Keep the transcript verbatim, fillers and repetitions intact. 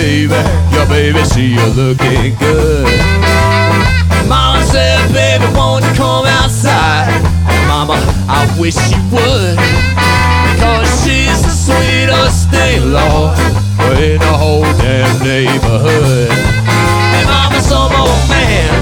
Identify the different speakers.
Speaker 1: baby, your baby, see you looking good. Mama said, baby, won't you come outside? Mama, I wish you would, cause she's the sweetest thing, Lord, in the whole damn neighborhood.